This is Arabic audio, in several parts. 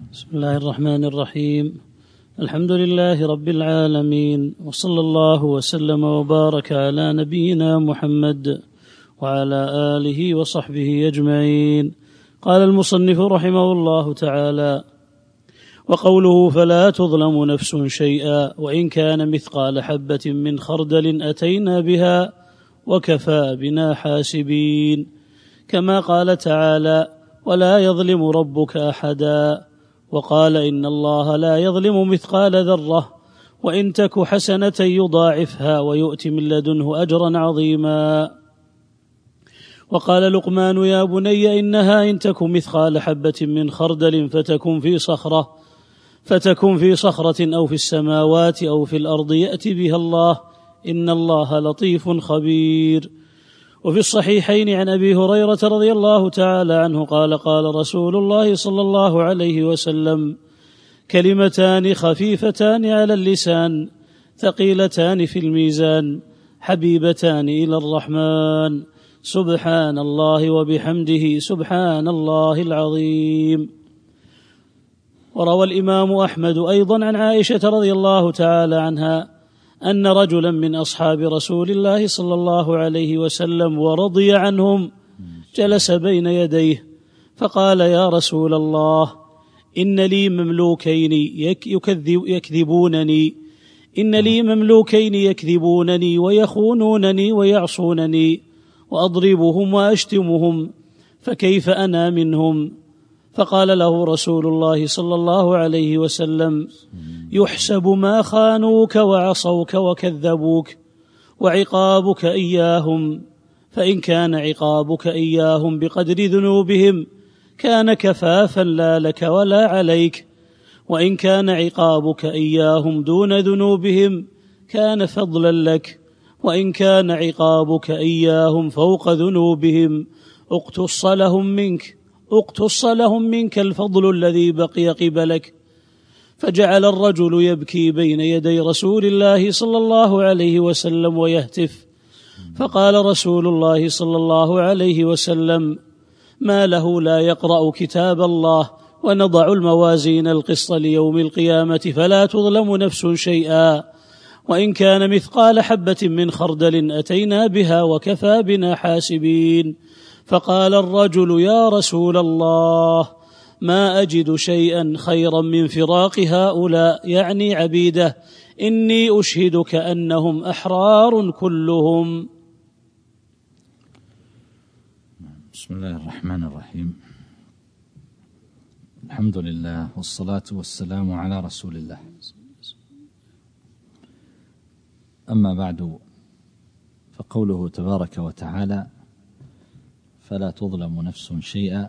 بسم الله الرحمن الرحيم. الحمد لله رب العالمين، وصلى الله وسلم وبارك على نبينا محمد وعلى آله وصحبه أجمعين. قال المصنف رحمه الله تعالى: وقوله فلا تظلم نفس شيئا وإن كان مثقال حبة من خردل أتينا بها وكفى بنا حاسبين، كما قال تعالى: ولا يظلم ربك أحدا، وقال: إن الله لا يظلم مثقال ذرة وإن تك حسنة يضاعفها ويؤت من لدنه أجرا عظيما. وقال لقمان: يا بني إنها إن تك مثقال حبة من خردل فتكن في صخرة أو في السماوات أو في الأرض يأتي بها الله، إن الله لطيف خبير. وفي الصحيحين عن أبي هريرة رضي الله تعالى عنه قال: قال رسول الله صلى الله عليه وسلم: كلمتان خفيفتان على اللسان ثقيلتان في الميزان حبيبتان إلى الرحمن، سبحان الله وبحمده سبحان الله العظيم. وروى الإمام أحمد أيضا عن عائشة رضي الله تعالى عنها أن رجلا من أصحاب رسول الله صلى الله عليه وسلم ورضي عنهم جلس بين يديه فقال: يا رسول الله، إن لي مملوكين يكذبونني ويخونونني ويعصونني وأضربهم وأشتمهم، فكيف أنا منهم؟ فقال له رسول الله صلى الله عليه وسلم: يحسب ما خانوك وعصوك وكذبوك وعقابك إياهم، فإن كان عقابك إياهم بقدر ذنوبهم كان كفافا لا لك ولا عليك، وإن كان عقابك إياهم دون ذنوبهم كان فضلا لك، وإن كان عقابك إياهم فوق ذنوبهم اقتص لهم منك الفضل الذي بقي قبلك. فجعل الرجل يبكي بين يدي رسول الله صلى الله عليه وسلم ويهتف، فقال رسول الله صلى الله عليه وسلم: ما له لا يقرأ كتاب الله، ونضع الموازين القسط ليوم القيامة فلا تظلم نفس شيئا وإن كان مثقال حبة من خردل أتينا بها وكفى بنا حاسبين. فقال الرجل: يا رسول الله، ما أجد شيئا خيرا من فراق هؤلاء، يعني عبيده، إني أشهدك أنهم أحرار كلهم. بسم الله الرحمن الرحيم. الحمد لله والصلاة والسلام على رسول الله. أما بعد، فقوله تبارك وتعالى: فلا تظلم نفس شيئا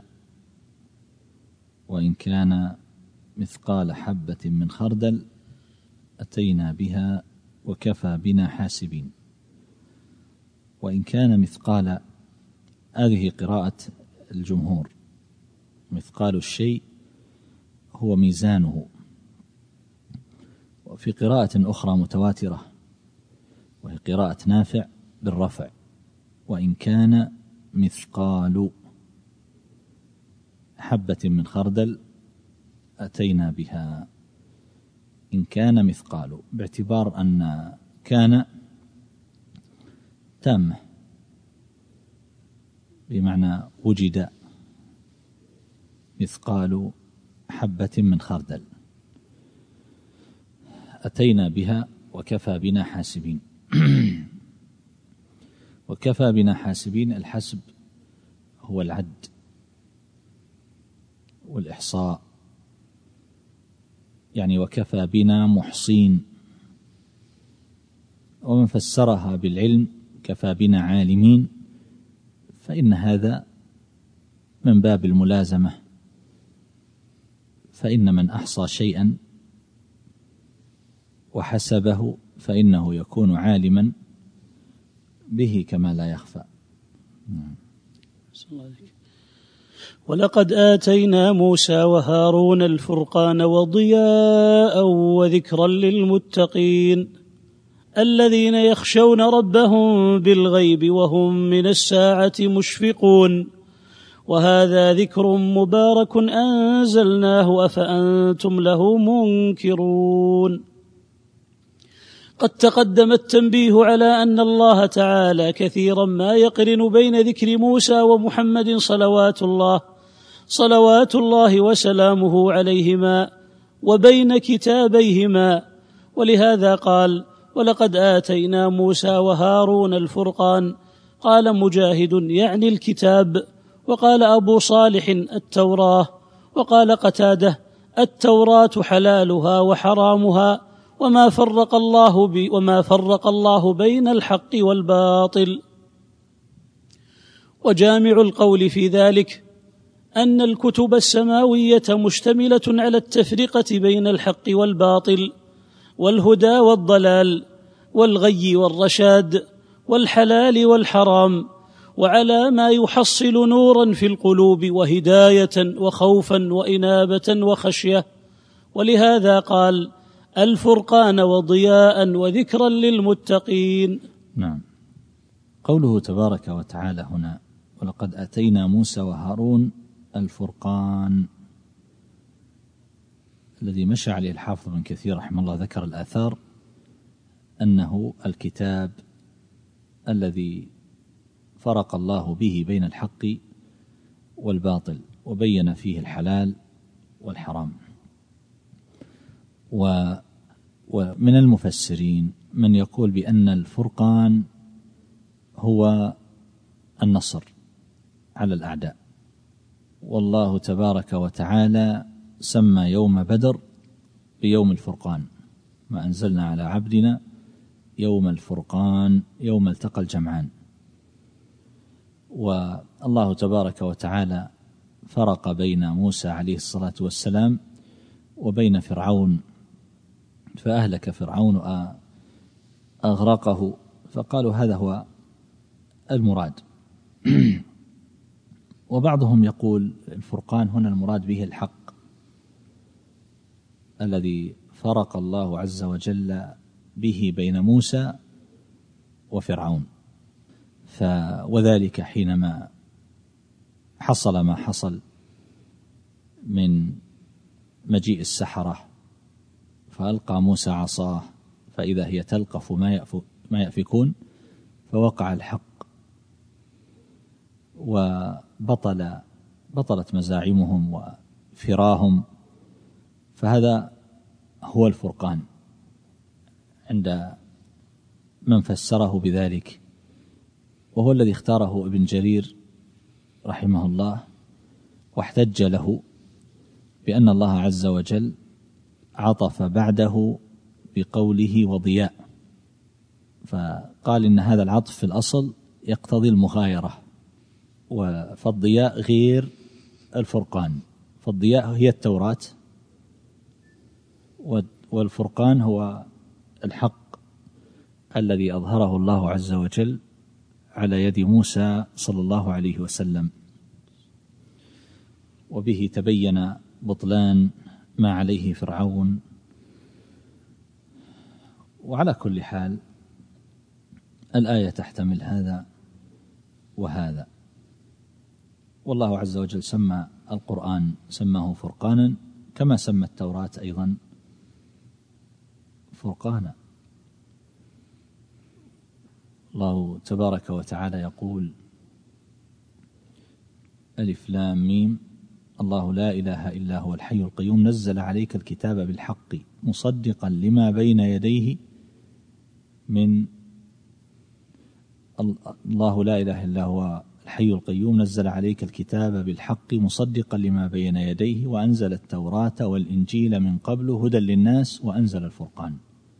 وإن كان مثقال حبة من خردل أتينا بها وكفى بنا حاسبين. وإن كان مثقال، هذه قراءة الجمهور، مثقال الشيء هو ميزانه. وفي قراءة أخرى متواترة وهي قراءة نافع بالرفع: وإن كان مثقال حبة من خردل أتينا بها. إن كان مثقال، باعتبار أن كان تامة بمعنى وجد مثقال حبة من خردل أتينا بها وكفى بنا حاسبين. وكفى بنا حاسبين، الحسب هو العد والإحصاء، يعني وكفى بنا محصين. ومن فسرها بالعلم كفى بنا عالمين، فإن هذا من باب الملازمة، فإن من أحصى شيئا وحسبه فإنه يكون عالما به كما لا يخفى. ولقد آتينا موسى وهارون الفرقان وضياء وذكرا للمتقين الذين يخشون ربهم بالغيب وهم من الساعة مشفقون وهذا ذكر مبارك أنزلناه أفأنتم له منكرون. قد تقدم التنبيه على أن الله تعالى كثيرا ما يقرن بين ذكر موسى ومحمد صلوات الله وسلامه عليهما وبين كتابيهما، ولهذا قال: ولقد آتينا موسى وهارون الفرقان. قال مجاهد: يعني الكتاب. وقال أبو صالح: التوراة. وقال قتادة: التوراة حلالها وحرامها وما فرق الله بين الحق والباطل. وجامع القول في ذلك أن الكتب السماوية مشتملة على التفرقة بين الحق والباطل والهدى والضلال والغي والرشاد والحلال والحرام، وعلى ما يحصل نورا في القلوب وهداية وخوفا وإنابة وخشية. ولهذا قال: الفرقان وضياء وذكرا للمتقين. نعم. قوله تبارك وتعالى هنا: ولقد آتينا موسى وهارون الفرقان، الذي مشى عليه الحافظ بن كثير رحمه الله ذكر الآثار أنه الكتاب الذي فرق الله به بين الحق والباطل وبين فيه الحلال والحرام. ومن المفسرين من يقول بأن الفرقان هو النصر على الأعداء، والله تبارك وتعالى سمى يوم بدر بيوم الفرقان: ما أنزلنا على عبدنا يوم الفرقان يوم التقى الجمعان. والله تبارك وتعالى فرق بين موسى عليه الصلاة والسلام وبين فرعون، فأهلك فرعون أغرقه، فقالوا هذا هو المراد. وبعضهم يقول الفرقان هنا المراد به الحق الذي فرق الله عز وجل به بين موسى وفرعون، وذلك حينما حصل ما حصل من مجيء السحرة، فألقى موسى عصاه فإذا هي تلقف ما يأفكون، فوقع الحق وبطلت مزاعمهم وفراهم. فهذا هو الفرقان عند من فسره بذلك، وهو الذي اختاره ابن جرير رحمه الله، واحتج له بأن الله عز وجل عطف بعده بقوله وضياء، فقال إن هذا العطف في الأصل يقتضي المغايرة، فالضياء غير الفرقان. فالضياء هي التوراة، والفرقان هو الحق الذي أظهره الله عز وجل على يد موسى صلى الله عليه وسلم، وبه تبين بطلان ما عليه فرعون. وعلى كل حال الآية تحتمل هذا وهذا، والله عز وجل سمى القرآن سماه فرقانا كما سمى التوراة أيضا فرقانا. الله تبارك وتعالى يقول: ألف لام ميم الله لا إله إلا هو الحي القيوم نزل عليك الكتاب بالحق مصدقا لما بين يديه من الله لا إله إلا هو الحي القيوم نزل عليك الكتاب بالحق مصدقا لما بين يديه وأنزل التوراة والإنجيل من قبل هدى للناس وأنزل الفرقان.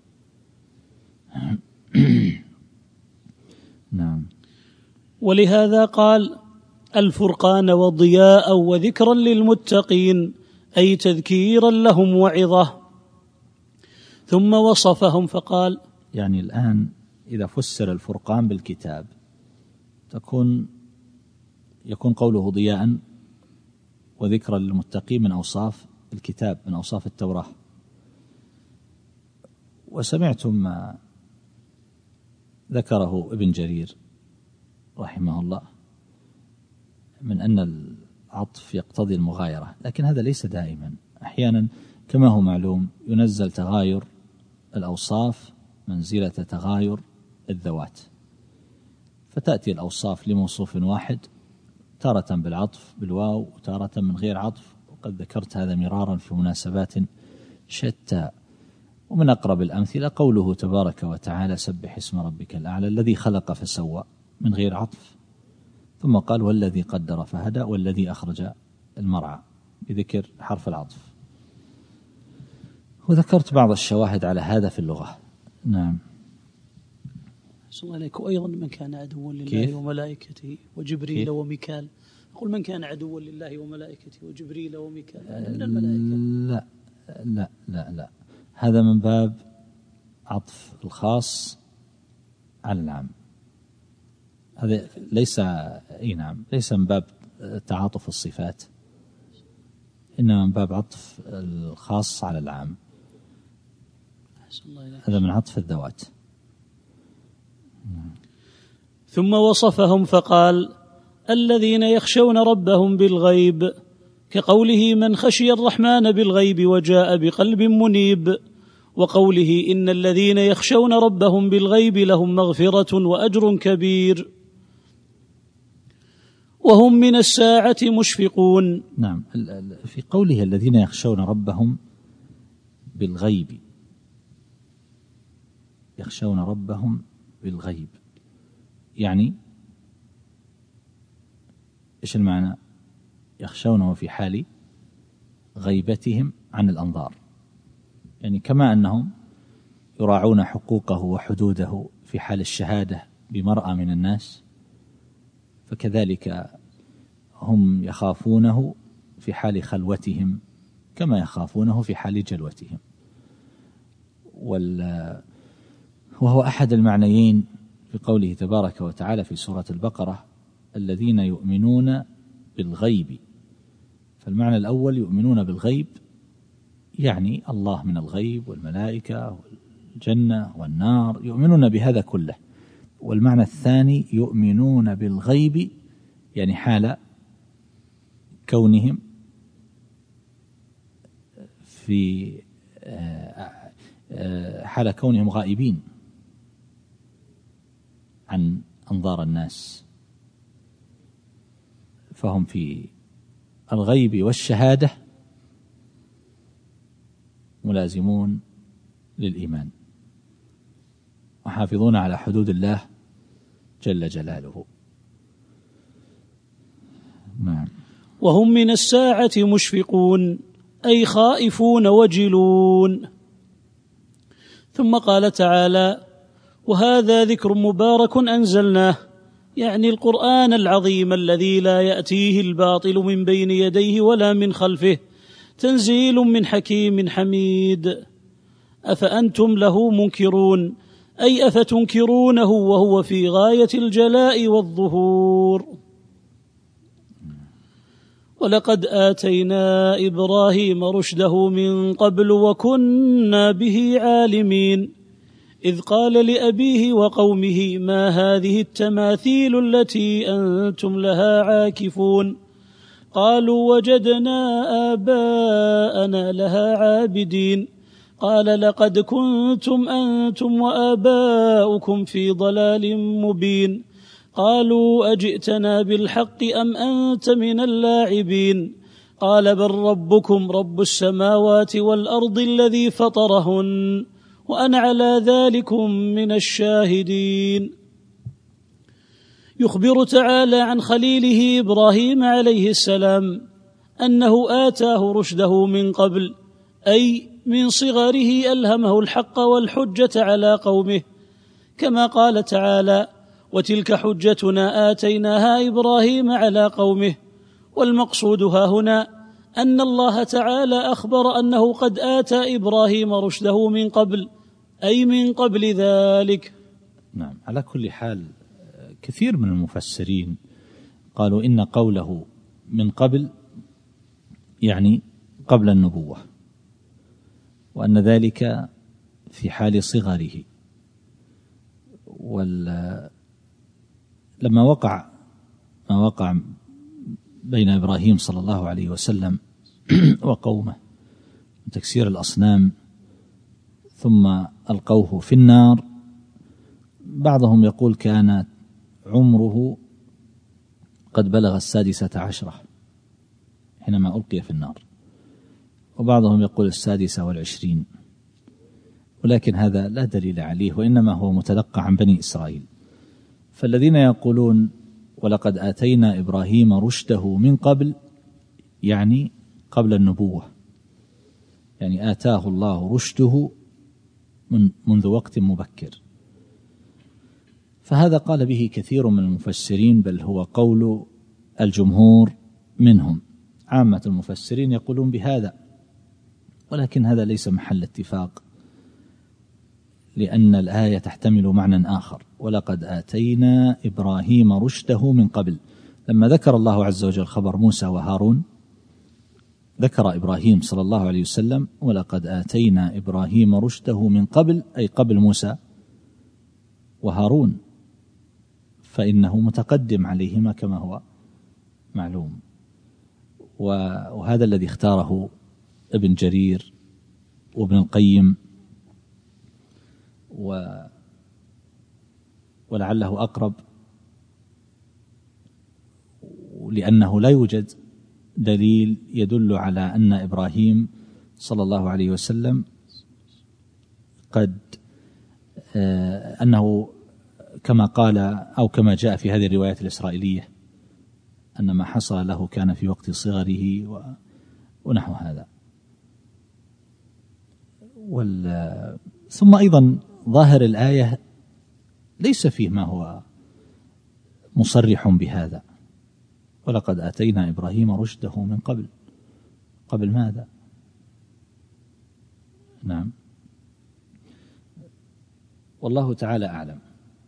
نعم. ولهذا قال: الفرقان وضياء وذكرا للمتقين، أي تذكيرا لهم وعظة. ثم وصفهم فقال: يعني الآن إذا فسر الفرقان بالكتاب يكون قوله ضياء وذكرا للمتقين من أوصاف الكتاب، من أوصاف التوراة. وسمعتم ما ذكره ابن جرير رحمه الله من أن عطف يقتضي المغايرة، لكن هذا ليس دائما. أحيانا كما هو معلوم ينزل تغاير الأوصاف منزلة تغاير الذوات، فتأتي الأوصاف لموصوف واحد تارة بالعطف بالواو وتارة من غير عطف، وقد ذكرت هذا مرارا في مناسبات شتى. ومن أقرب الأمثلة قوله تبارك وتعالى سبح اسم ربك الأعلى الذي خلق فسوى من غير عطف، ثم قال والذي قدر فهدى والذي أخرج المرعى بذكر حرف العطف. وذكرت بعض الشواهد على هذا في اللغة. نعم. صلى الله عليك. وأيضا من كان عدوا لله وملائكته وجبريل وميكال، أقول من كان عدوا لله وملائكته وجبريل وميكال من الملائكة. لا لا لا لا، هذا من باب عطف الخاص على العام، هذا ليس نعم ليس من باب تعاطف الصفات، إنما من باب عطف الخاص على العام، هذا من عطف الذوات. ثم وصفهم فقال الذين يخشون ربهم بالغيب، كقوله من خشي الرحمن بالغيب وجاء بقلب منيب، وقوله إن الذين يخشون ربهم بالغيب لهم مغفرة وأجر كبير وهم من الساعة مشفقون. نعم، في قوله الذين يخشون ربهم بالغيب، يخشون ربهم بالغيب يعني إيش المعنى؟ يخشونه في حال غيبتهم عن الأنظار، يعني كما أنهم يراعون حقوقه وحدوده في حال الشهادة بمرأى من الناس، فكذلك هم يخافونه في حال خلوتهم كما يخافونه في حال جلوتهم. وهو أحد المعنيين في قوله تبارك وتعالى في سورة البقرة الذين يؤمنون بالغيب. فالمعنى الأول يؤمنون بالغيب يعني الله من الغيب والملائكة والجنة والنار، يؤمنون بهذا كله. والمعنى الثاني يؤمنون بالغيب يعني حال كونهم حال كونهم غائبين عن أنظار الناس، فهم في الغيب والشهادة ملازمون للإيمان وحافظون على حدود الله جل جلاله. نعم. وهم من الساعة مشفقون أي خائفون وجلون. ثم قال تعالى وهذا ذكر مبارك أنزلناه، يعني القرآن العظيم الذي لا يأتيه الباطل من بين يديه ولا من خلفه، تنزيل من حكيم حميد. أفأنتم له منكرون أي أفتنكرونه وهو في غاية الجلاء والظهور. ولقد آتينا إبراهيم رشده من قبل وكنا به عالمين، إذ قال لأبيه وقومه ما هذه التماثيل التي أنتم لها عاكفون، قالوا وجدنا آباءنا لها عابدين. قال لقد كنتم أنتم وآباؤكم في ضلال مبين. قالوا أجئتنا بالحق أم أنت من اللاعبين؟ قال بل ربكم رب السماوات والأرض الذي فطرهن وأنا على ذلكم من الشاهدين. يخبر تعالى عن خليله إبراهيم عليه السلام أنه آتاه رشده من قبل، أي من صغره ألهمه الحق والحجة على قومه، كما قال تعالى وتلك حجتنا آتيناها إبراهيم على قومه. والمقصود هنا أن الله تعالى أخبر أنه قد آتى إبراهيم رشده من قبل، أي من قبل ذلك. نعم. على كل حال كثير من المفسرين قالوا إن قوله من قبل يعني قبل النبوة، وأن ذلك في حال صغره. لما وقع ما وقع بين إبراهيم صلى الله عليه وسلم وقومه من تكسير الأصنام ثم ألقوه في النار. بعضهم يقول كان عمره قد بلغ 16 حينما ألقي في النار، وبعضهم يقول 26، ولكن هذا لا دليل عليه، وإنما هو متلقى عن بني إسرائيل. فالذين يقولون ولقد آتينا إبراهيم رشده من قبل، يعني قبل النبوة، يعني آتاه الله رشده منذ وقت مبكر. فهذا قال به كثير من المفسرين، بل هو قول الجمهور منهم. عامة المفسرين يقولون بهذا، ولكن هذا ليس محل اتفاق، لأن الآية تحتمل معنى آخر. ولقد آتينا إبراهيم رشده من قبل، لما ذكر الله عز وجل خبر موسى وهارون ذكر إبراهيم صلى الله عليه وسلم ولقد آتينا إبراهيم رشده من قبل، أي قبل موسى وهارون، فإنه متقدم عليهما كما هو معلوم. وهذا الذي اختاره ابن جرير وابن القيم، ولعله أقرب، لأنه لا يوجد دليل يدل على أن إبراهيم صلى الله عليه وسلم قد أنه كما قال أو كما جاء في هذه الروايات الإسرائيلية أن ما حصل له كان في وقت صغره ونحو هذا. ثم أيضا ظاهر الآية ليس فيه ما هو مصرح بهذا. ولقد آتينا إبراهيم رشده من قبل ماذا؟ نعم، والله تعالى أعلم.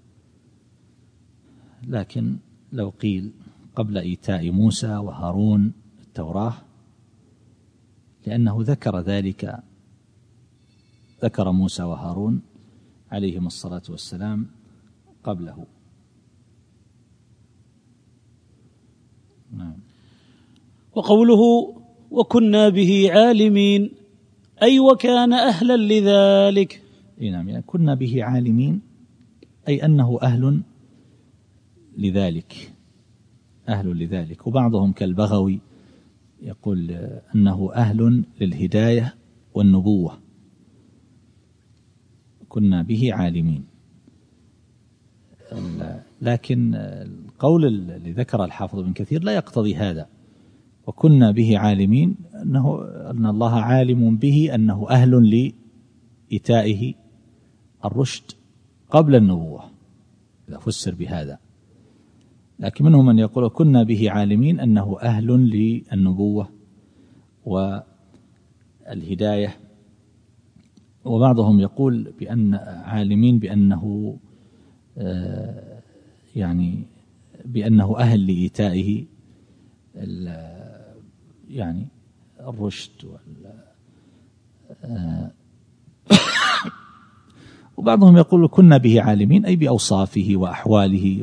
لكن لو قيل قبل إيتاء موسى وهارون التوراة، لأنه ذكر ذلك، ذكر موسى وهارون عليهم الصلاة والسلام قبله. نعم. وقوله وكنا به عالمين، أي وكان أهلا لذلك. نعم، يعني كنا به عالمين أي أنه أهل لذلك. وبعضهم كالبغوي يقول أنه أهل للهداية والنبوة، كنا به عالمين. لكن القول الذي ذكر الحافظ بن كثير لا يقتضي هذا. وكنا به عالمين أن الله عالم به أنه أهل لإيتائه الرشد قبل النبوة، إذا فسر بهذا. لكن منهم من يقول كنا به عالمين أنه أهل للنبوة والهداية. وبعضهم يقول بأن عالمين بأنه يعني بأنه أهل لإيتائه يعني الرشد وبعضهم يقول كنا به عالمين أي بأوصافه وأحواله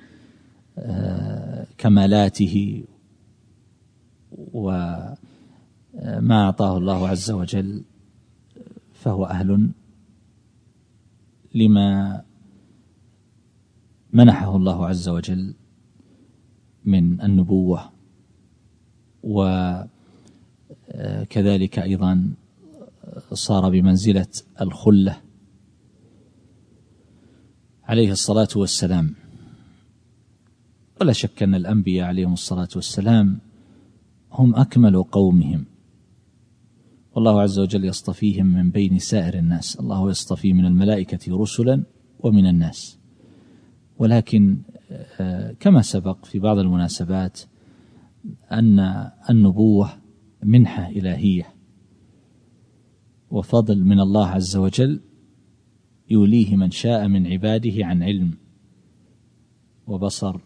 وكمالاته وما أعطاه الله عز وجل، فهو أهل لما منحه الله عز وجل من النبوة. وكذلك أيضا صار بمنزلة الخلة عليه الصلاة والسلام. ولا شك أن الأنبياء عليهم الصلاة والسلام هم أكمل قومهم، والله عز وجل يصطفيهم من بين سائر الناس. الله يصطفي من الملائكة رسلا ومن الناس. ولكن كما سبق في بعض المناسبات أن النبوة منحة إلهية وفضل من الله عز وجل يوليه من شاء من عباده عن علم وبصر.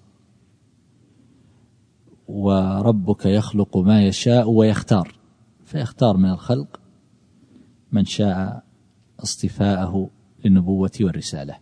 وربك يخلق ما يشاء ويختار، فيختار من الخلق من شاء اصطفاءه للنبوة والرسالة،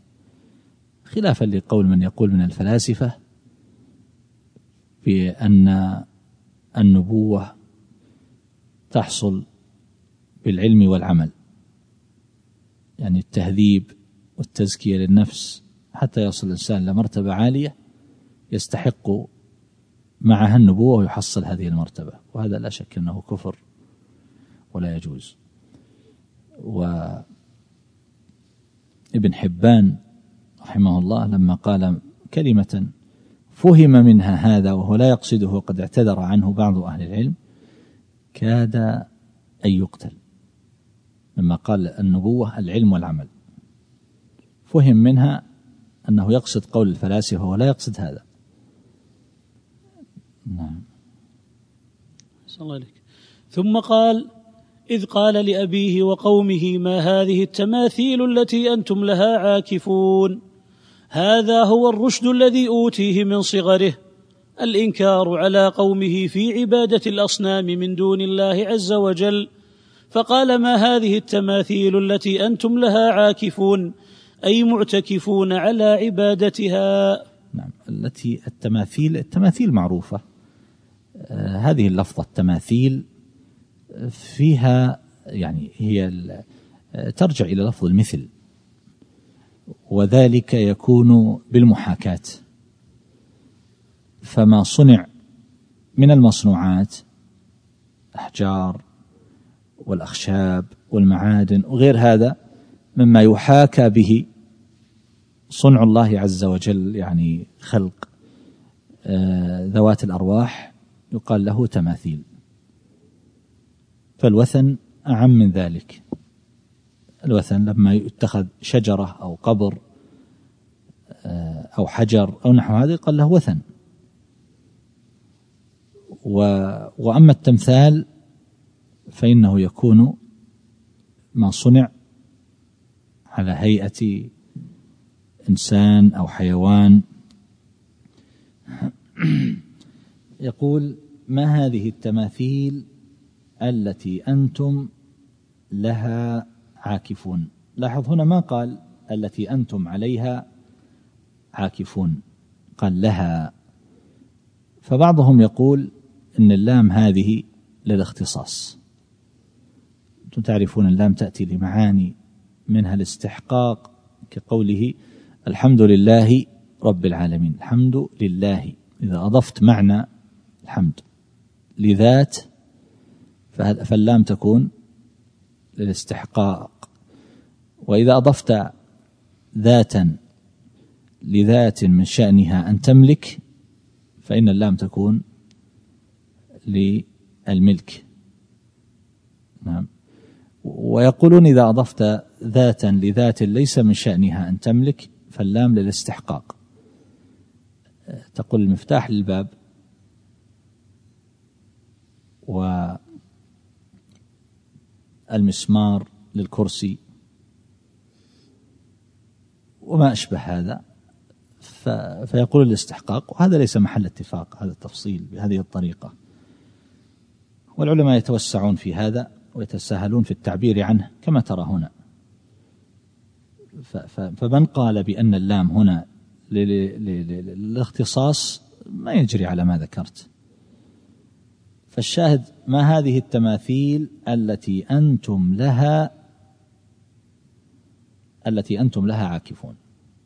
خلافا لقول من يقول من الفلاسفة بأن النبوة تحصل بالعلم والعمل، يعني التهذيب والتزكية للنفس حتى يصل الإنسان لمرتبة عالية يستحق معها النبوة ويحصل هذه المرتبة، وهذا لا شك أنه كفر ولا يجوز. وابن حبان رحمه الله لما قال كلمة فهم منها هذا وهو لا يقصده وقد اعتذر عنه بعض أهل العلم كاد أن يقتل، لما قال النبوة العلم والعمل، فهم منها أنه يقصد قول الفلاسفة ولا يقصد هذا. نعم. صلى الله عليك. ثم قال: إذ قال لأبيه وقومه: ما هذه التماثيل التي أنتم لها عاكفون؟ هذا هو الرشد الذي أوتيه من صغره، الإنكار على قومه في عبادة الأصنام من دون الله عز وجل، فقال: ما هذه التماثيل التي أنتم لها عاكفون، أي معتكفون على عبادتها. نعم. التماثيل معروفة. هذه اللفظة التماثيل فيها يعني هي ترجع إلى لفظ المثل، وذلك يكون بالمحاكاة، فما صنع من المصنوعات الأحجار والأخشاب والمعادن وغير هذا مما يحاكى به صنع الله عز وجل، يعني خلق ذوات الأرواح، يقال له تماثيل. فالوثن أعم من ذلك. الوثن لما يتخذ شجرة أو قبر أو حجر أو نحو هذا يقال له وثن. وأما التمثال فإنه يكون ما صنع على هيئة إنسان أو حيوان. يقول: ما هذه التماثيل التي أنتم لها عاكفون. لاحظ هنا ما قال التي أنتم عليها عاكفون، قال لها. فبعضهم يقول إن اللام هذه للاختصاص. أنتم تعرفون اللام تأتي لمعاني، منها الاستحقاق كقوله الحمد لله رب العالمين. الحمد لله، إذا أضفت معنى الحمد لذات فاللام تكون للاستحقاق، وإذا أضفت ذاتا لذات من شأنها أن تملك فإن اللام تكون للملك. نعم. ويقولون إذا أضفت ذاتا لذات ليس من شأنها أن تملك فاللام للاستحقاق. تقول المفتاح للباب والمسمار للكرسي وما أشبه هذا، فيقول الاستحقاق، وهذا ليس محل اتفاق هذا التفصيل بهذه الطريقة. والعلماء يتوسعون في هذا ويتساهلون في التعبير عنه كما ترى هنا. فمن قال بأن اللام هنا للاختصاص ما يجري على ما ذكرت. فالشاهد: ما هذه التماثيل التي أنتم لها عاكفون.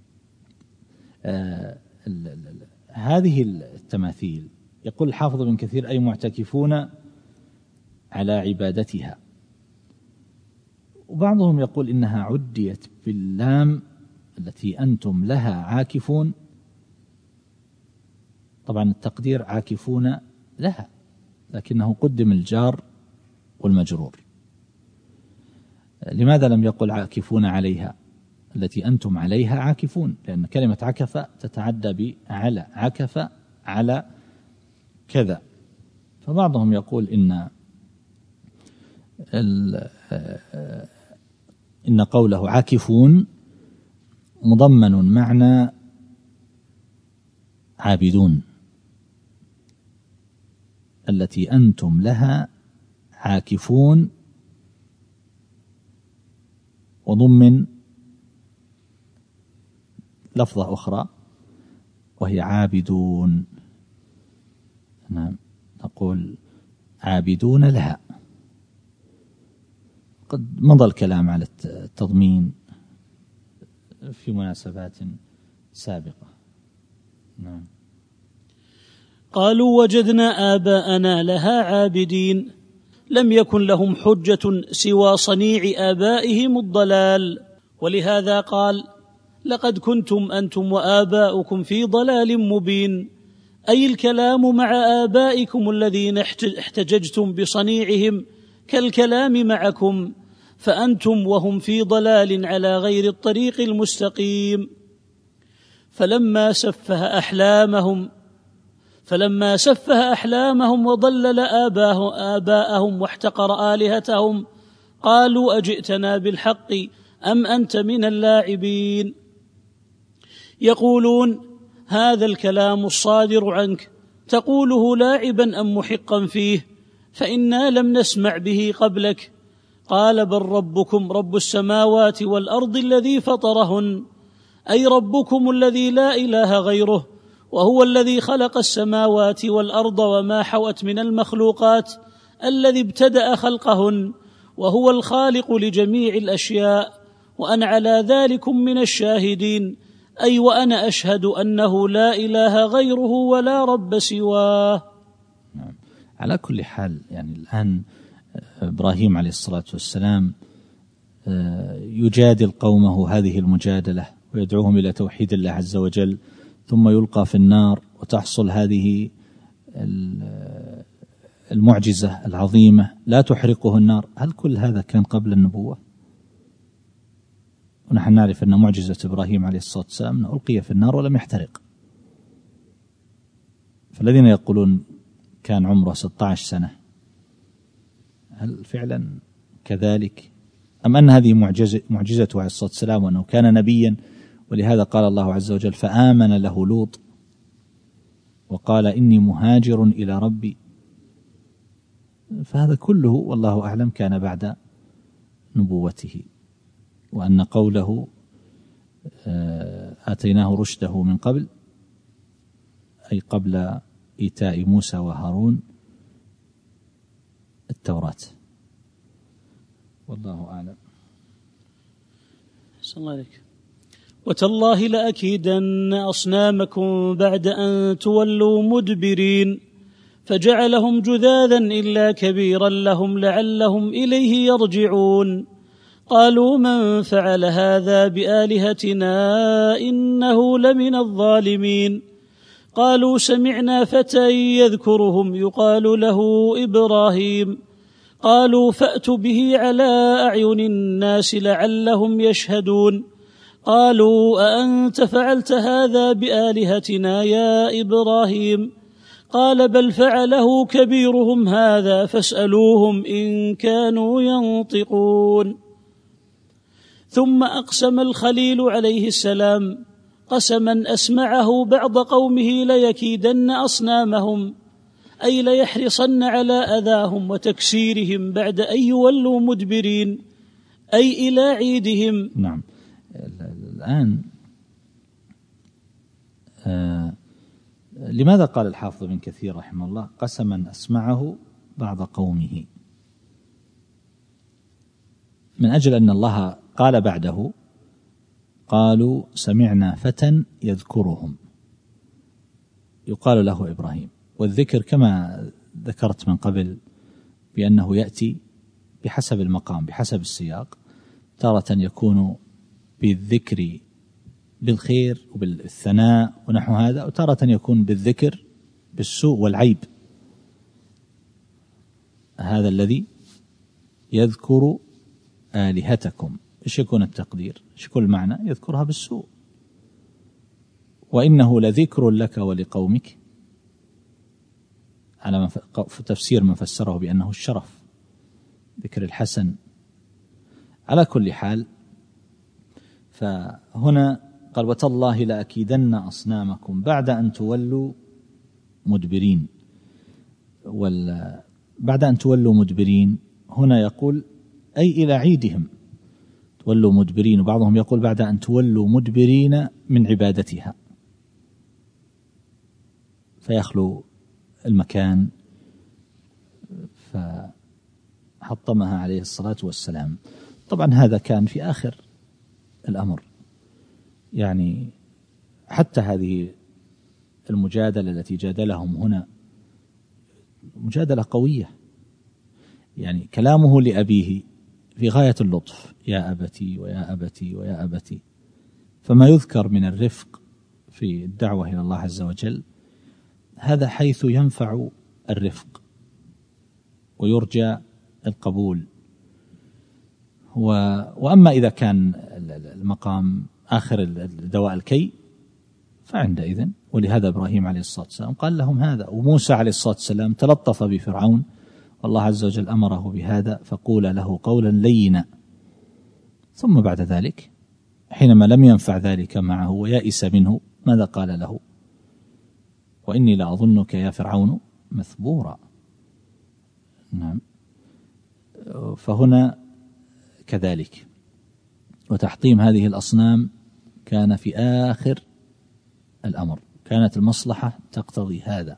هذه التماثيل يقول الحافظ ابن كثير أي معتكفون على عبادتها. وبعضهم يقول إنها عديت باللام التي أنتم لها عاكفون. طبعا التقدير عاكفون لها، لكنه قدم الجار والمجرور. لماذا لم يقل عاكفون عليها؟ التي أنتم عليها عاكفون، لأن كلمة عكف تتعدى بعلى، عكف على كذا. فبعضهم يقول إن قوله عاكفون مضمن معنى عابدون، التي أنتم لها عاكفون، وضمن لفظة أخرى وهي عابدون. نعم. نقول عابدون لها. قد مضى الكلام على التضمين في مناسبات سابقة. نعم. قالوا وجدنا آباءنا لها عابدين، لم يكن لهم حجة سوى صنيع آبائهم الضلال، ولهذا قال لقد كنتم أنتم وآباؤكم في ضلال مبين، أي الكلام مع آبائكم الذين احتججتم بصنيعهم كالكلام معكم، فأنتم وهم في ضلال على غير الطريق المستقيم. فلما سفه أحلامهم وضلل آباءهم واحتقر آلهتهم قالوا أجئتنا بالحق أم أنت من اللاعبين. يقولون هذا الكلام الصادر عنك تقوله لاعبا أم محقا فيه، فإنا لم نسمع به قبلك. قال بل ربكم رب السماوات والأرض الذي فطرهن، أي ربكم الذي لا إله غيره، وهو الذي خلق السماوات والأرض وما حوت من المخلوقات، الذي ابتدأ خلقهن، وهو الخالق لجميع الأشياء، وأنا على ذلكم من الشاهدين، أي وأنا أشهد أنه لا إله غيره ولا رب سواه. نعم. على كل حال يعني الآن إبراهيم عليه الصلاة والسلام يجادل قومه هذه المجادلة ويدعوهم إلى توحيد الله عز وجل، ثم يلقى في النار وتحصل هذه المعجزة العظيمة لا تحرقه النار. هل كل هذا كان قبل النبوة؟ ونحن نعرف أن معجزة إبراهيم عليه الصلاة والسلام أنه ألقي في النار ولم يحترق. فالذين يقولون كان عمره 16 سنة، هل فعلا كذلك؟ أم أن هذه معجزته عليه الصلاة والسلام وأنه كان نبيا، ولهذا قال الله عز وجل فآمن له لوط وقال إني مهاجر إلى ربي. فهذا كله والله أعلم كان بعد نبوته، وأن قوله آتيناه رشده من قبل أي قبل إيتاء موسى وهارون التوراة. والله أعلم. صلى الله عليك. وتالله لأكيدن أصنامكم بعد أن تولوا مدبرين، فجعلهم جذاذا إلا كبيرا لهم لعلهم إليه يرجعون. قالوا من فعل هذا بآلهتنا إنه لمن الظالمين. قالوا سمعنا فتى يذكرهم يقال له إبراهيم. قالوا فأتوا به على أعين الناس لعلهم يشهدون. قالوا أأنت فعلت هذا بآلهتنا يا إبراهيم؟ قال بل فعله كبيرهم هذا فاسألوهم إن كانوا ينطقون. ثم أقسم الخليل عليه السلام قسما أسمعه بعض قومه ليكيدن أصنامهم، أي ليحرصن على أذاهم وتكسيرهم بعد أن يولوا مدبرين، أي إلى عيدهم. نعم. الآن لماذا قال الحافظ بن كثير رحمه الله قسما أسمعه بعض قومه؟ من أجل أن الله قال بعده قالوا سمعنا فتى يذكرهم يقال له إبراهيم، والذكر كما ذكرت من قبل بأنه يأتي بحسب المقام بحسب السياق، تارة يكون بالذكر بالخير وبالثناء ونحو هذا، وتارة يكون بالذكر بالسوء والعيب. هذا الذي يذكر آلهتكم، إيش يكون التقدير؟ إيش يكون المعنى؟ يذكرها بالسوء. وإنه لذكر لك ولقومك، على تفسير من فسره بأنه الشرف، ذكر الحسن. على كل حال فهنا قال وتالله لأكيدن أصنامكم بعد أن تولوا مدبرين. بعد أن تولوا مدبرين هنا يقول أي إلى عيدهم تولوا مدبرين، وبعضهم يقول بعد أن تولوا مدبرين من عبادتها، فيخلو المكان فحطمها عليه الصلاة والسلام. طبعا هذا كان في آخر الأمر، يعني حتى هذه المجادلة التي جادلهم هنا مجادلة قوية، يعني كلامه لأبيه في غاية اللطف: يا أبتي ويا أبتي ويا أبتي. فما يذكر من الرفق في الدعوة إلى الله عز وجل هذا حيث ينفع الرفق ويرجى القبول. وأما إذا كان المقام آخر دواء الكي فعندئذ، ولهذا إبراهيم عليه الصلاة والسلام قال لهم هذا، وموسى عليه الصلاة والسلام تلطف بفرعون والله عز وجل أمره بهذا: فقول له قولا لينا. ثم بعد ذلك حينما لم ينفع ذلك معه ويأس منه ماذا قال له؟ وإني لأظنك يا فرعون مثبورا. نعم. فهنا كذلك، وتحطيم هذه الأصنام كان في آخر الأمر، كانت المصلحة تقتضي هذا،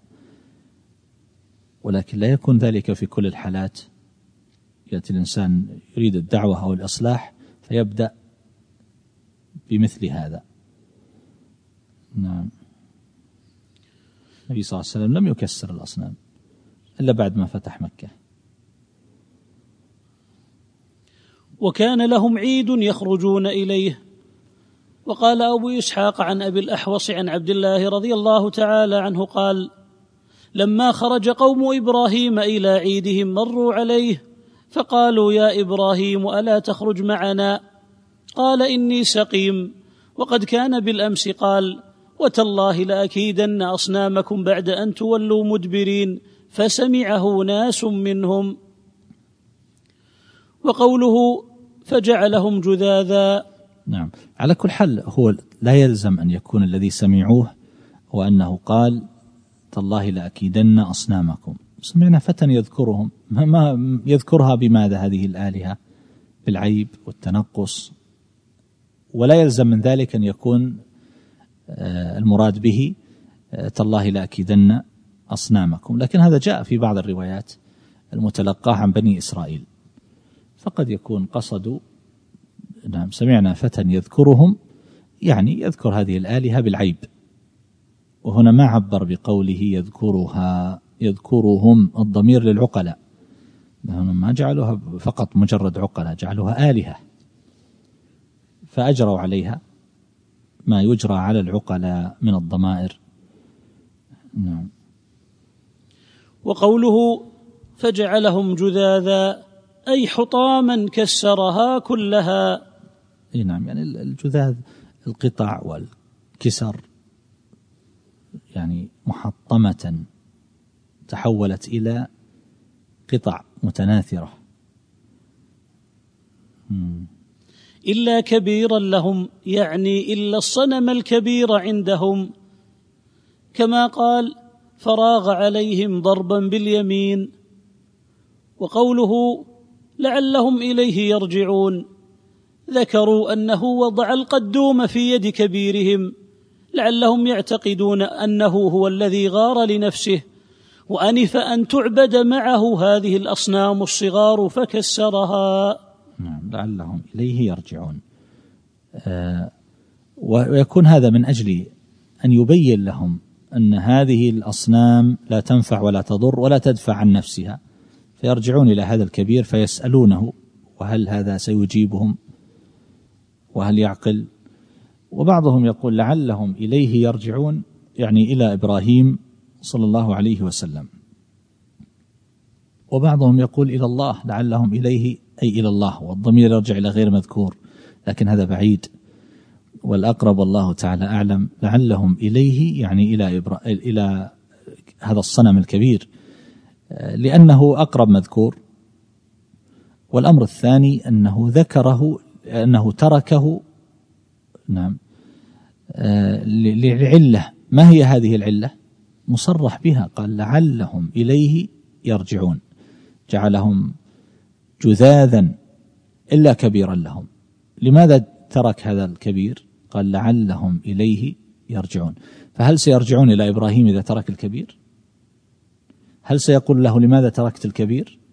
ولكن لا يكون ذلك في كل الحالات. يأتي الإنسان يريد الدعوة أو الإصلاح فيبدأ بمثل هذا. نعم. النبي صلى الله عليه وسلم لم يكسر الأصنام إلا بعد ما فتح مكة. وكان لهم عيد يخرجون إليه. وقال أبو إسحاق عن أبي الأحوص عن عبد الله رضي الله تعالى عنه قال: لما خرج قوم إبراهيم إلى عيدهم مروا عليه فقالوا: يا إبراهيم ألا تخرج معنا؟ قال: إني سقيم. وقد كان بالأمس قال: وتالله لأكيدن أصنامكم بعد أن تولوا مدبرين، فسمعه ناس منهم. وقوله فجعلهم جذاذا. نعم. على كل حال هو لا يلزم أن يكون الذي سمعوه وأنه قال: تالله لأكيدن أصنامكم. سمعنا فتى يذكرهم، ما يذكرها بماذا هذه الآلهة؟ بالعيب والتنقص، ولا يلزم من ذلك أن يكون المراد به تالله لأكيدن أصنامكم، لكن هذا جاء في بعض الروايات المتلقاة عن بني إسرائيل، فقد يكون قصدوا نعم سمعنا فتى يذكرهم، يعني يذكر هذه الآلهة بالعيب، وهنا ما عبر بقوله يذكرها يذكرهم، الضمير للعقلاء، ما جعلوها فقط مجرد عقلاء، جعلوها آلهة فأجروا عليها ما يجرى على العقلاء من الضمائر. نعم. وقوله فجعلهم جذاذا أي حطاما كسرها كلها. نعم، يعني الجذاذ القطع والكسر، يعني محطمة تحولت إلى قطع متناثرة. إلا كبيرا لهم، يعني إلا الصنم الكبير عندهم، كما قال فراغ عليهم ضربا باليمين. وقوله لعلهم إليه يرجعون، ذكروا أنه وضع القدوم في يد كبيرهم لعلهم يعتقدون أنه هو الذي غار لنفسه وأنف أن تعبد معه هذه الأصنام الصغار فكسرها. نعم، لعلهم إليه يرجعون. ويكون هذا من أجل أن يبين لهم أن هذه الأصنام لا تنفع ولا تضر ولا تدفع عن نفسها، فيرجعون إلى هذا الكبير فيسألونه وهل هذا سيجيبهم وهل يعقل. وبعضهم يقول لعلهم إليه يرجعون، يعني إلى إبراهيم صلى الله عليه وسلم. وبعضهم يقول إلى الله، لعلهم إليه أي إلى الله، والضمير يرجع إلى غير مذكور، لكن هذا بعيد، والأقرب والله تعالى أعلم لعلهم إليه يعني إلى هذا الصنم الكبير، لأنه أقرب مذكور. والأمر الثاني أنه ذكره، أنه تركه نعم لعلة. ما هي هذه العلة؟ مصرح بها، قال لعلهم إليه يرجعون، جعلهم جذاذا إلا كبيرا لهم. لماذا ترك هذا الكبير؟ قال لعلهم إليه يرجعون. فهل سيرجعون إلى إبراهيم إذا ترك الكبير؟ هل سيقول له لماذا تركت الكبير؟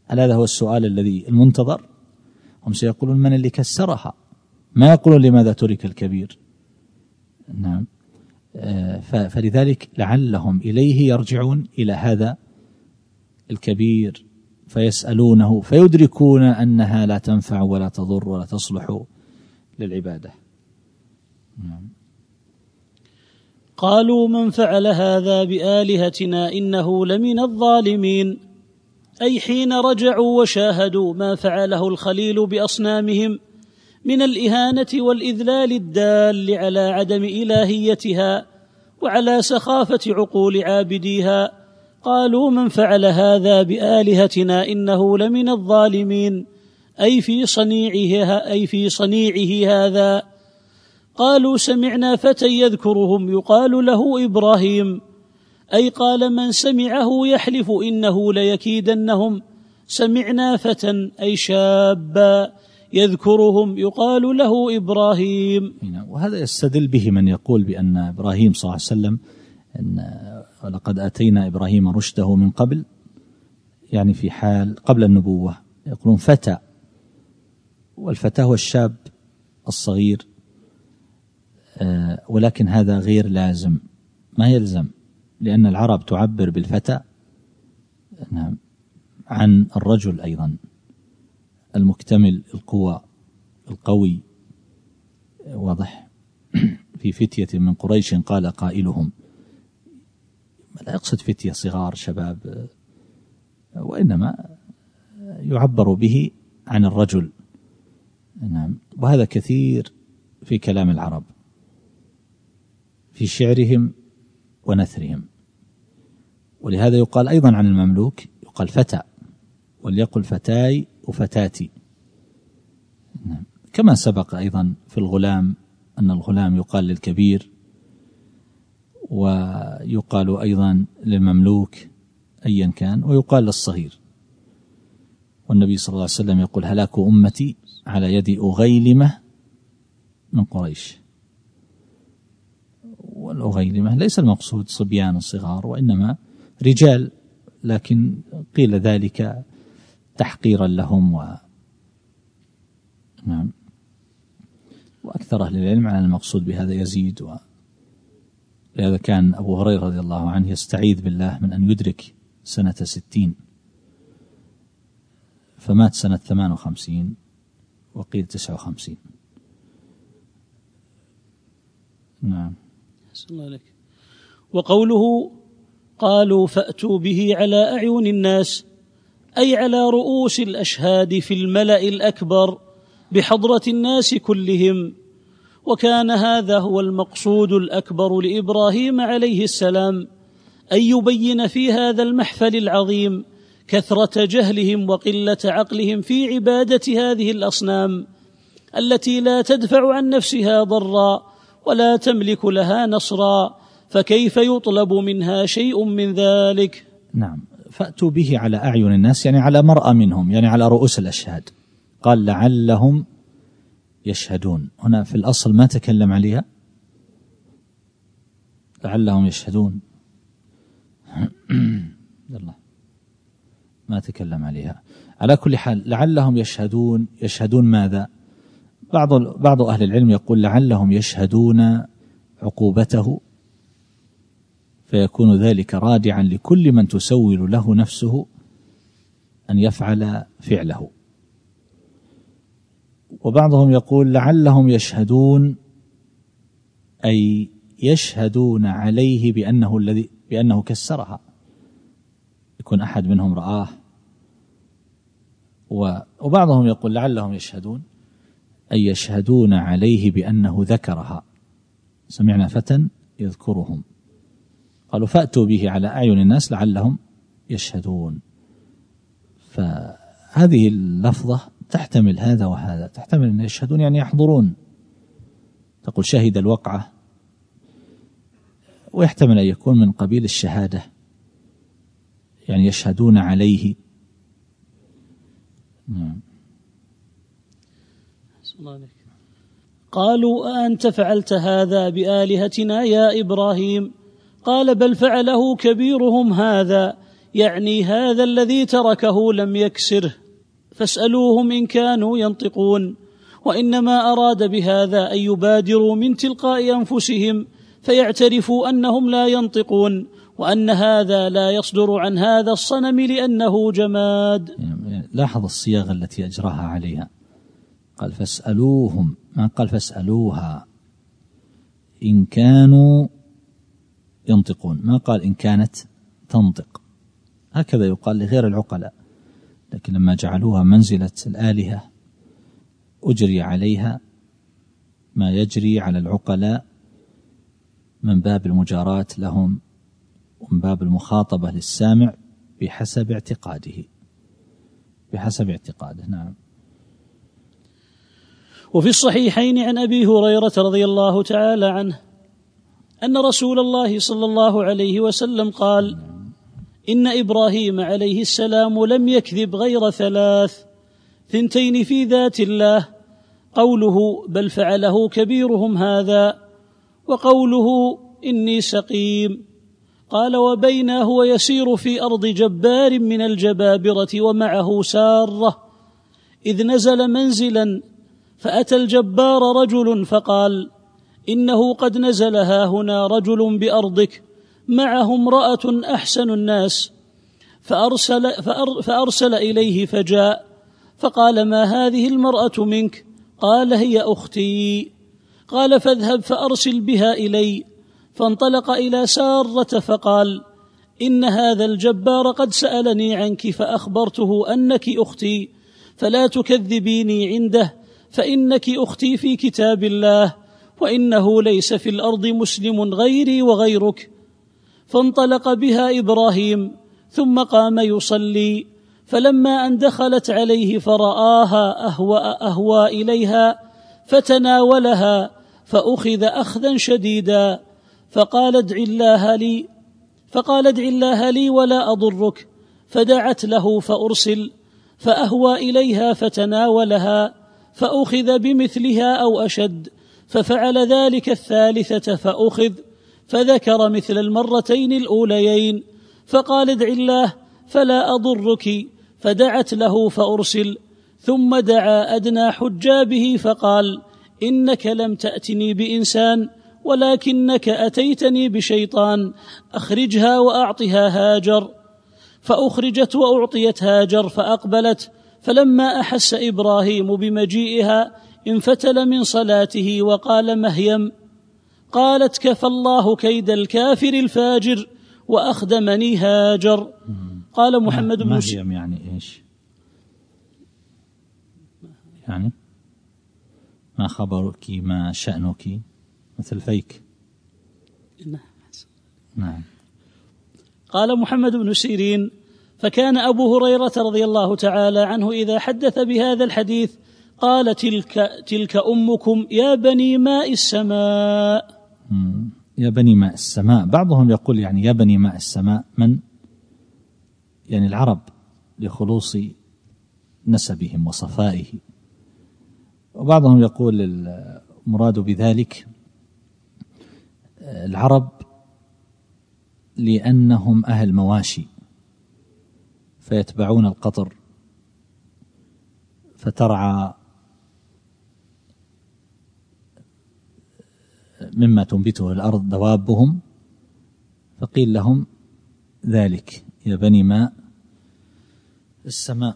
هل هذا هو السؤال الذي المنتظر؟ هم سيقولون من اللي كسرها، ما يقولون لماذا ترك الكبير. نعم. فلذلك لعلهم إليه يرجعون إلى هذا الكبير فيسألونه فيدركون أنها لا تنفع ولا تضر ولا تصلح للعبادة. نعم. قالوا من فعل هذا بآلهتنا إنه لمن الظالمين، أي حين رجعوا وشاهدوا ما فعله الخليل بأصنامهم من الإهانة والإذلال الدال على عدم إلهيتها وعلى سخافة عقول عابديها، قالوا من فعل هذا بآلهتنا إنه لمن الظالمين، أي في صنيعه هذا. قالوا سمعنا فتى يذكرهم يقال له إبراهيم، أي قال من سمعه يحلف إنه ليكيدنهم. سمعنا فتى أي شابا يذكرهم يقال له إبراهيم. وهذا يستدل به من يقول بأن إبراهيم صلى الله عليه وسلم ولقد آتينا إبراهيم رشده من قبل، يعني في حال قبل النبوة، يقولون فتى، والفتى هو الشاب الصغير، ولكن هذا غير لازم، ما يلزم، لأن العرب تعبر بالفتى عن الرجل أيضا المكتمل القوى القوي. واضح. في فتية من قريش قال قائلهم، لا يقصد فتية صغار شباب، وإنما يعبر به عن الرجل. نعم. وهذا كثير في كلام العرب في شعرهم ونثرهم. ولهذا يقال أيضا عن المملوك، يقال فتى، وليقل فتاي وفتاتي. نعم. كما سبق أيضا في الغلام أن الغلام يقال للكبير، ويقال أيضا للمملوك أيا كان، ويقال للصغير. والنبي صلى الله عليه وسلم يقول هلاك أمتي على يد أغيلمة من قريش. والأغيلمة ليس المقصود صبيان صغار، وإنما رجال، لكن قيل ذلك تحقيرا لهم. نعم. وأكثر أهل العلم على المقصود بهذا يزيد. ولهذا كان أبو هريرة رضي الله عنه يستعيذ بالله من أن يدرك سنة 60، فمات سنة 58 وقيل 59. نعم. وقوله قالوا فأتوا به على أعين الناس، أي على رؤوس الأشهاد في الملأ الأكبر بحضرة الناس كلهم. وكان هذا هو المقصود الأكبر لإبراهيم عليه السلام، أن يبين في هذا المحفل العظيم كثرة جهلهم وقلة عقلهم في عبادة هذه الأصنام التي لا تدفع عن نفسها ضرا ولا تملك لها نصرا، فكيف يطلب منها شيء من ذلك؟ نعم. فأتوا به على أعين الناس، يعني على مرأى منهم، يعني على رؤوس الأشهاد. قال لعلهم يشهدون، هنا في الأصل ما تكلم عليها، لعلهم يشهدون ما تكلم عليها. على كل حال لعلهم يشهدون، يشهدون ماذا؟ بعض أهل العلم يقول لعلهم يشهدون عقوبته، فيكون ذلك رادعا لكل من تسول له نفسه أن يفعل فعله. وبعضهم يقول لعلهم يشهدون أي يشهدون عليه بأنه كسرها، يكون أحد منهم رآه. وبعضهم يقول لعلهم يشهدون أي يشهدون عليه بأنه ذكرها. سمعنا فتى يذكرهم، قالوا فأتوا به على أعين الناس لعلهم يشهدون. فهذه اللفظة تحتمل هذا وهذا، تحتمل أن يشهدون يعني يحضرون، تقول شهد الوقعة، ويحتمل أن يكون من قبيل الشهادة، يعني يشهدون عليه. قالوا أنت فعلت هذا بآلهتنا يا إبراهيم؟ قال بل فعله كبيرهم هذا، يعني هذا الذي تركه لم يكسره، فاسألوهم إن كانوا ينطقون. وإنما أراد بهذا أن يبادروا من تلقاء أنفسهم فيعترفوا أنهم لا ينطقون، وأن هذا لا يصدر عن هذا الصنم لأنه جماد. لاحظ الصياغة التي أجراها عليها، قال فاسألوهم، ما قال فاسألوها إن كانوا ينطقون، ما قال إن كانت تنطق. هكذا يقال لغير العقلاء، لكن لما جعلوها منزلة الآلهة أجري عليها ما يجري على العقلاء من باب المجاراة لهم ومن باب المخاطبة للسامع بحسب اعتقاده. نعم. وفي الصحيحين عن أبي هريرة رضي الله تعالى عنه أن رسول الله صلى الله عليه وسلم قال: إن إبراهيم عليه السلام لم يكذب غير 3: 2 في ذات الله، قوله بل فعله كبيرهم هذا، وقوله إني سقيم. قال: وبينا هو يسير في أرض جبار من الجبابرة ومعه سارة، إذ نزل منزلا فأتى الجبار رجل فقال: إنه قد نزل هاهنا رجل بأرضك معه امرأة أحسن الناس، فأرسل إليه فجاء، فقال: ما هذه المرأة منك؟ قال: هي أختي. قال: فاذهب فأرسل بها إلي. فانطلق إلى سارة فقال: إن هذا الجبار قد سألني عنك فأخبرته أنك أختي، فلا تكذبيني عنده، فإنك أختي في كتاب الله، وإنه ليس في الأرض مسلم غيري وغيرك. فانطلق بها إبراهيم ثم قام يصلي، فلما أن دخلت عليه فرآها أهوى إليها فتناولها، فأخذ أخذا شديدا، فقال: ادع الله لي ولا أضرك. فدعت له فأرسل، فأهوى إليها فتناولها، فأخذ بمثلها أو أشد، ففعل ذلك 3 فأخذ، فذكر مثل المرتين الأوليين، فقال: ادع الله فلا أضرك. فدعت له فأرسل، ثم دعا أدنى حجابه فقال: إنك لم تأتني بإنسان، ولكنك أتيتني بشيطان، أخرجها وأعطها هاجر. فأخرجت وأعطيت هاجر، فأقبلت، فلما أحس إبراهيم بمجيئها انفتل من صلاته وقال: مهيم. قالت: كفى الله كيد الكافر الفاجر وأخدمني هاجر. قال محمد بن مهيم يعني إيش؟ يعني ما خبرك، ما شأنك، مثل فيك. نعم. قال محمد بن سيرين: فكان أبو هريرة رضي الله تعالى عنه إذا حدث بهذا الحديث قال: تلك أمكم يا بني ماء السماء. يا بني ماء السماء. بعضهم يقول يعني يا بني ماء السماء من؟ يعني العرب لخلوص نسبهم وصفائه. وبعضهم يقول المراد بذلك العرب لأنهم أهل مواشي، فيتبعون القطر، فترعى مما تنبته الأرض دوابهم، فقيل لهم ذلك يا بني ماء السماء.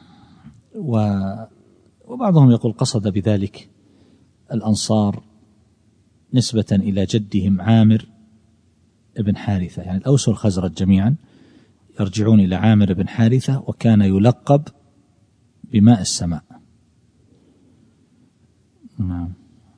وبعضهم يقول قصد بذلك الأنصار نسبة إلى جدهم عامر ابن حارثة، يعني الأوس والخزرج جميعا يرجعون إلى عامر بن حارثة، وكان يلقب بماء السماء. نعم.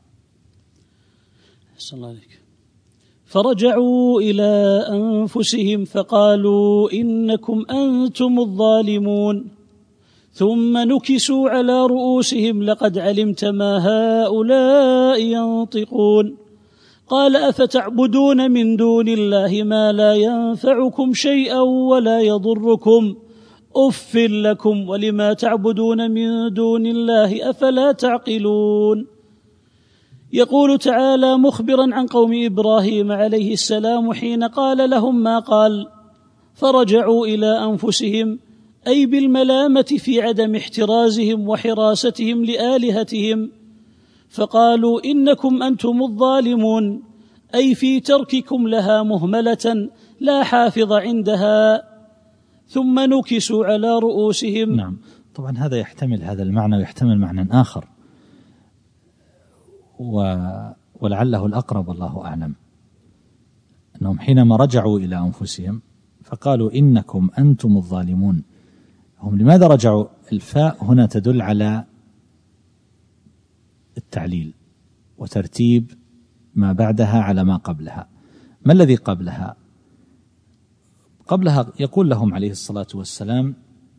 أحسن الله عليك. فرجعوا إلى أنفسهم فقالوا: إنكم أنتم الظالمون. ثم نكسوا على رؤوسهم: لقد علمت ما هؤلاء ينطقون. قال: أفتعبدون من دون الله ما لا ينفعكم شيئا ولا يضركم، أف لكم ولما تعبدون من دون الله أفلا تعقلون. يقول تعالى مخبرا عن قوم إبراهيم عليه السلام حين قال لهم ما قال: فرجعوا إلى أنفسهم، أي بالملامة في عدم احترازهم وحراستهم لآلهتهم، فقالوا إنكم أنتم الظالمون، أي في ترككم لها مهملة لا حافظ عندها، ثم نكسوا على رؤوسهم. نعم، طبعا هذا يحتمل هذا المعنى ويحتمل معنى آخر، ولعله الأقرب والله أعلم، أنهم حينما رجعوا إلى أنفسهم فقالوا إنكم أنتم الظالمون. هم لماذا رجعوا؟ الفاء هنا تدل على التعليل وترتيب ما بعدها على ما قبلها. ما الذي قبلها؟ قبلها يقول لهم عليه الصلاة والسلام: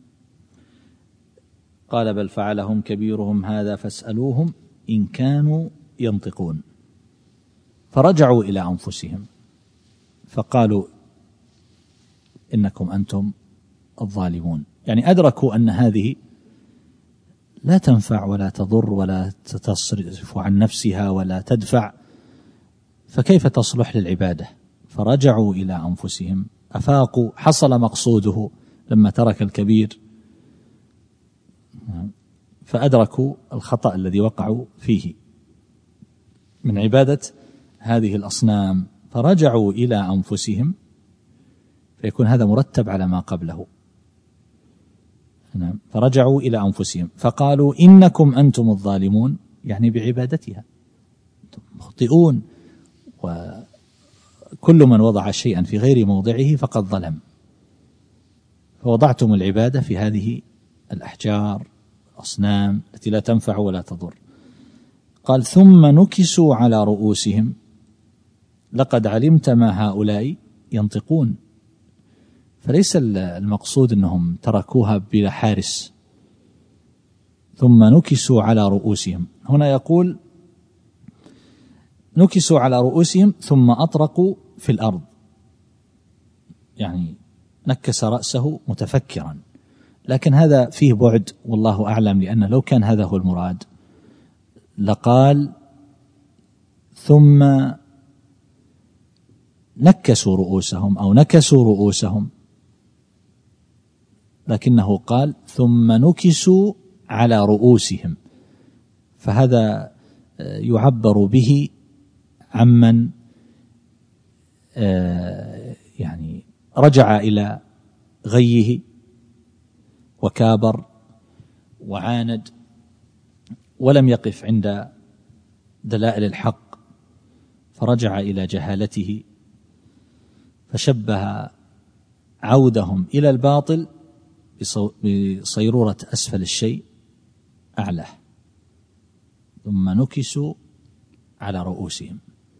قال بل فعلهم كبيرهم هذا فاسألوهم إن كانوا ينطقون. فرجعوا إلى أنفسهم فقالوا إنكم أنتم الظالمون، يعني أدركوا أن هذه لا تنفع ولا تضر ولا تصرف عن نفسها ولا تدفع، فكيف تصلح للعبادة؟ فرجعوا إلى أنفسهم، أفاقوا، حصل مقصوده لما ترك الكبير، فأدركوا الخطأ الذي وقعوا فيه من عبادة هذه الأصنام، فرجعوا إلى أنفسهم، فيكون هذا مرتب على ما قبله. فرجعوا إلى أنفسهم فقالوا إنكم أنتم الظالمون، يعني بعبادتها أنتم مخطئون، وكل من وضع شيئا في غير موضعه فقد ظلم، فوضعتم العبادة في هذه الأحجار الأصنام التي لا تنفع ولا تضر. قال ثم نكسوا على رؤوسهم لقد علمت ما هؤلاء ينطقون. فليس المقصود أنهم تركوها بلا حارس. ثم نكسوا على رؤوسهم، هنا يقول نكسوا على رؤوسهم ثم أطرقوا في الأرض، يعني نكس رأسه متفكرا، لكن هذا فيه بعد والله أعلم، لأنه لو كان هذا هو المراد لقال ثم نكسوا رؤوسهم أو نكسوا رؤوسهم، لكنه قال ثم نكسوا على رؤوسهم، فهذا يعبر به عمن يعني رجع إلى غيه وكابر وعاند ولم يقف عند دلائل الحق، فرجع إلى جهالته، فشبه عودهم إلى الباطل بصيرورة أسفل الشيء أعلاه. ثم نكسوا على رؤوسهم،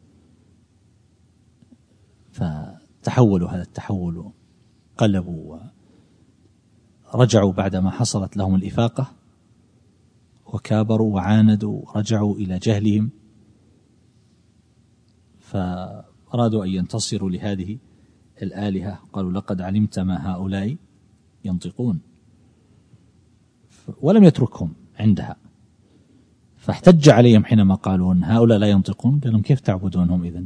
فتحولوا هذا التحول، قلبوا ورجعوا بعدما حصلت لهم الإفاقة، وكابروا وعاندوا ورجعوا إلى جهلهم، فأرادوا أن ينتصروا لهذه الآلهة. قالوا لقد علمت ما هؤلاء ينطقون، ولم يتركهم عندها، فاحتج عليهم حينما قالوا أن هؤلاء لا ينطقون، قال لهم كيف تعبدونهم إذن؟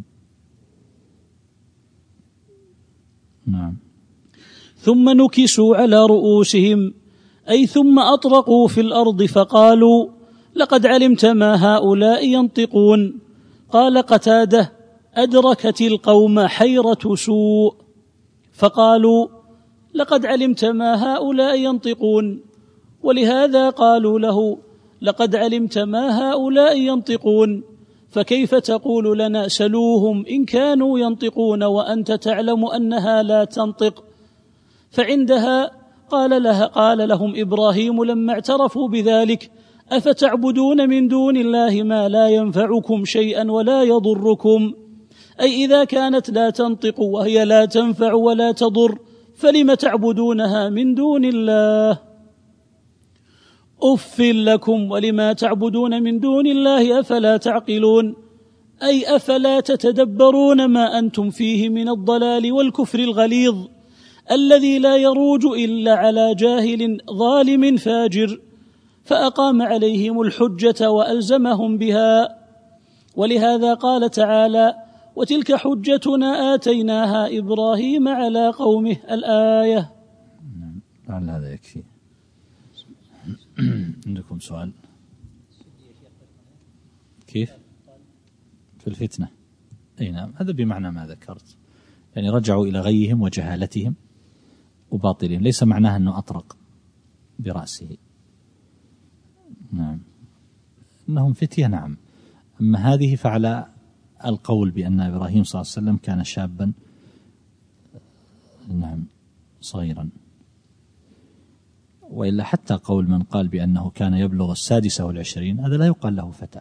نعم. ثم نكسوا على رؤوسهم، أي ثم أطرقوا في الأرض فقالوا لقد علمت ما هؤلاء ينطقون. قال قتادة أدركت القوم حيرة سوء، فقالوا لقد علمت ما هؤلاء ينطقون، ولهذا قالوا له لقد علمت ما هؤلاء ينطقون، فكيف تقول لنا سلوهم إن كانوا ينطقون وأنت تعلم أنها لا تنطق؟ فعندها قال لهم إبراهيم لما اعترفوا بذلك أفتعبدون من دون الله ما لا ينفعكم شيئا ولا يضركم؟ أي إذا كانت لا تنطق وهي لا تنفع ولا تضر فلم تعبدونها من دون الله؟ أف لكم ولما تعبدون من دون الله أفلا تعقلون؟ أي أفلا تتدبرون ما أنتم فيه من الضلال والكفر الغليظ الذي لا يروج إلا على جاهل ظالم فاجر، فأقام عليهم الحجة وألزمهم بها. ولهذا قال تعالى وتلك حجتنا آتيناها إبراهيم على قومه. الآية. لعل هذا يكفي. عندكم سؤال؟ كيف؟ في الفتنة. أي نعم، هذا بمعنى ما ذكرت، يعني رجعوا إلى غيهم وجهالتهم وباطلهم، ليس معناها أنه أطرق برأسه. نعم، إنهم فتية. نعم. أما هذه فعلى القول بأن إبراهيم صلى الله عليه وسلم كان شابا، نعم، صغيرا. وإلا حتى قول من قال بأنه كان يبلغ 26 هذا لا يقال له فتى،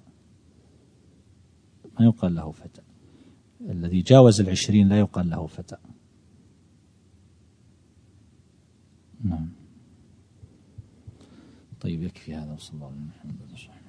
ما يقال له فتى. الذي جاوز 20 لا يقال له فتى. نعم. طيب، يكفي هذا. وصلى الله عليه وسلم.